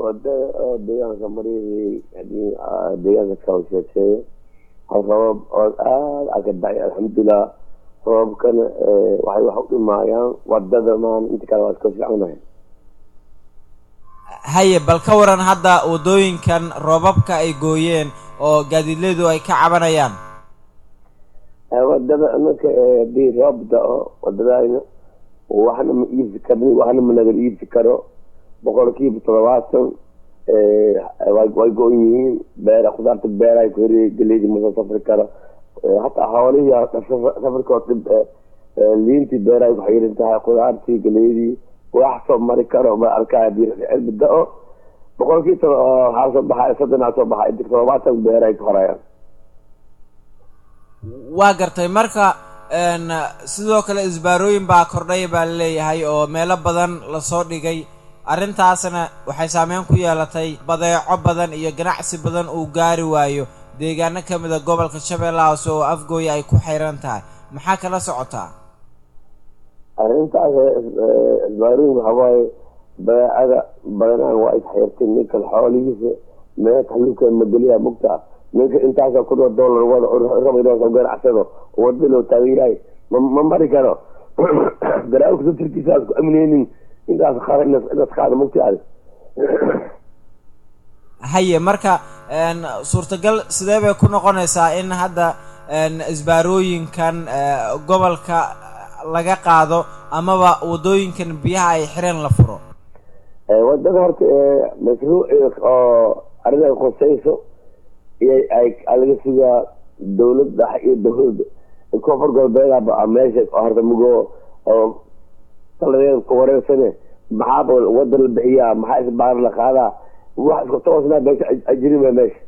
wada deegaanka marihii hadii deegaanka kawsheegtay roobab oo aad ka dhacay alxamdulillah roobkan waxay wax u dhimayaan wadada maan inta kale waa ka fiicanahay haye bal ka waran hadda wadooyinkan roobabka ay gooyeen oo gaadiidleedu ay ka cabanayaan wadada marka hadii roob da'o wadadayna waxna ma iibsi karno waxna ma naga iibsi karo boqolkiiba 70 way gooyeen beera qudaarta beeray ku hore galeedi ma safar karo hatta hawlihi safarkood liinti beeray ku xirantahay qudaartii galeedi wax soo mari karo ma arkaa bidao boqolkiiba haaso baxay sadana soo baxay inta 70 beeray ku horayaan waa gartay marka sidoo kale isbaarooyin baa kordhay baa leeyahay oo meelo badan la soo dhigay arrintaasna waxay saameyn ku yeelatay badeeco badan iyo ganacsi badan uu gaari waayo deegaano kamid ah gobolka Shabeellaha Hoose oo Afgooy ay ku xiraan tahay maxaa kala socotaa arrintaas isbaarooyin hawaaye badeecada badan waa xirtay ninka xoolihiisa meel xaluka madaliya mugta ninka intaas ku dollar wada rabaydo soo ganacsado wada loo taageeray ma mari karo garaaw ku tirkiisa ku amneenin intaas kharayna qaad mugtaada haye marka suurtagal sidee bay ku noqonaysaa in hadda isbaarooyinkan gobolka laga qaado amaba wadooyinkan biyaha ay xireen la furo wadada horta mashruuc oo arrinta qosayso ay laga sugaa dawladda iyo dawladda koonfur galbeed meesha horta mugo oo taladeed ku wareegsane maxaa wada la bixiyaa maxaa isbaar la qaadaa wax isku toosna beesha ajriba meesha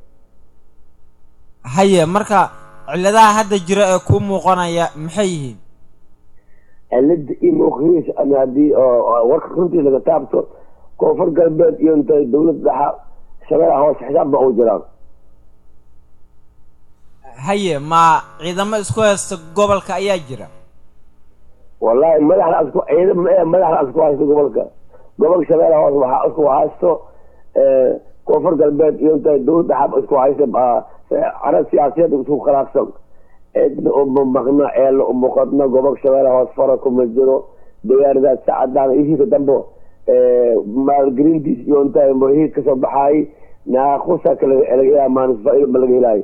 haye marka ciladaha hadda jira ee ku muuqanaya maxay yihiin cilada imoqriis ana hadii warka runtii laga taabto koonfur galbeed iyo inta dawladda Shabeellaha Hoose xisaab ba u jiraan haye ma ciidamo isku haysta gobolka ayaa jira wallahi madaxda isku haysta gobolka Shabeellaha Hoose waxa isku haysto koonfur galbeed iyo inta dawladda isku haysta arag siyaasiyad isku khilaafsan oo maqna ee muuqadna gobolka Shabeellaha Hoose fara kuma jiro diyaarada saacadaha iyo dambo maalgelintiis iyo inta muhiim ka soo baxay naaqosa kale laga maanis faa'iido ma laga helay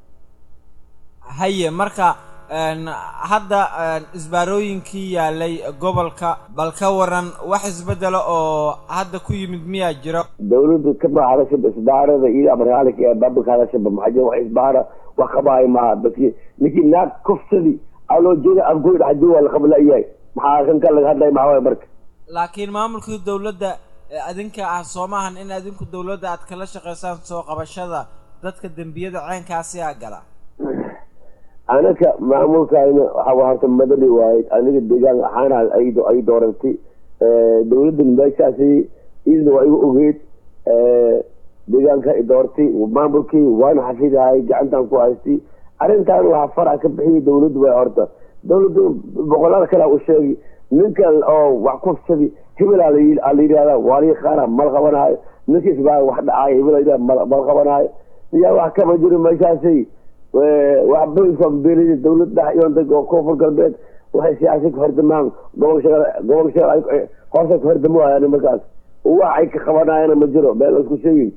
haye marka hadda isbaarooyinkii yaalay gobolka bal ka waran wax isbedelo oo hadda ku yimid miyaa jiro dawladdu ka baxaysa isbaarada iyo amaraalka ee babka hadasha maxaa wax isbaara wax qabaay ma dadki niki naag kufsadi alo jeeda afgoyd hadii wala qablaayay maxaa kan kale hadday maxaa barka laakiin maamulka dawladda adinka ah Soomahan in adinku dawladda aad kala shaqeysaan soo qabashada dadka dambiyada ceenkaasi ah gala anaka maamulkaayna waxa horta madali waay aniga deegaan ahaan ay doorantay dawladda meeshaasi idin way u ogeed deegaanka ay doortay maamulkii waan xafidahay gacantan ku haystay arrintan waxa farac ka bixiyay dawladdu way horta dawladdu boqolaal kale u sheegay ninka oo wax ku fsadi hebel aliirada wali qaara mal qabanaay ninkiis baa wax dhacay hebel mal qabanaay iyo wax ka majiro meeshaasi wax bulshada beelida dawladda iyo dadka koonfur galbeed waxay siyaasad ku hordamaan gobolka ay hoose ku hordamaan markaas waxay ka qabanayaan ma jiro beel isku sheegay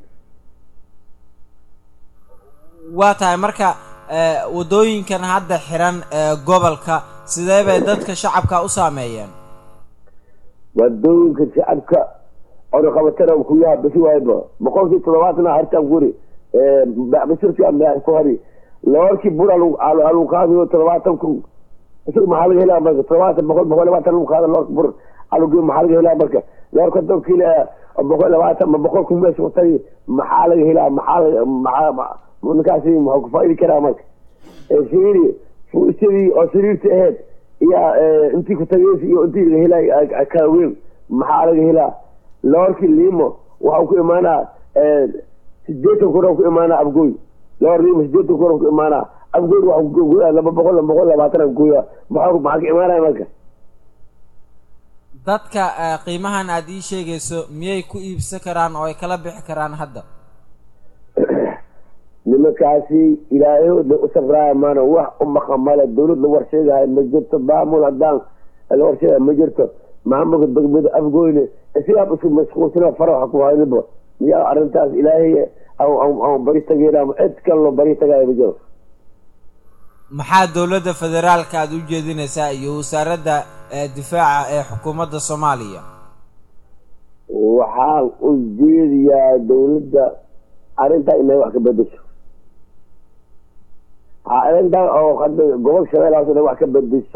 waa tahay marka wadooyinkan hadda xiran gobolka sidee bay dadka shacabka u saameeyeen wadooyinka shacabka oo qabatana ku yaa bisi waayba boqolkiiba 70 hartan guri basirka ma ku hari loorkii bura alu qaadiyo 70 ku isku maxaa laga helaa marka 70 boqol lu qaada loor bur alu geey maxaa laga helaa marka loorka dadkii boqol ku meesha watay maxaa laga helaa maxaa ninkaasi ma ku faa'iidi karaa marka fiiri fuusidii oo sariirta ahayd iyo intii ku tagayay iyo intii laga helay ka weyn maxaa laga helaa loorkii liimo waxa ku imaanaa 8 kun ku imaanaa Afgooy loor liimo 8 kun ku imaanaa Afgooy waxa ku gooyaa 200 220 gooyaa maxaa ka imaanaa marka dadka qiimahan aad ii sheegayso miyay ku iibsan karaan oo ay kala bixi karaan hadda nimankaasi ilaahay u safraaya maana wax u maqamale dawlad la warsheegahay ma jirto maamul haddaan la warsheegahay ma jirto maamulka degmada afgoyne sidaab isku mashquulsana faraxa ku hayniba miyaa arrintaas ilaahay aan bari tageynaa cid kale loo bari tagaaya ma jiro maxaa dowladda federaalka aad u jeedinaysaa iyo wasaaradda difaaca ee xukuumadda Soomaaliya waxaan u jeediyaa dawladda arrinta inay wax ka bedesho arrinta oo hadda gobol shabeellaha wax ka bedesho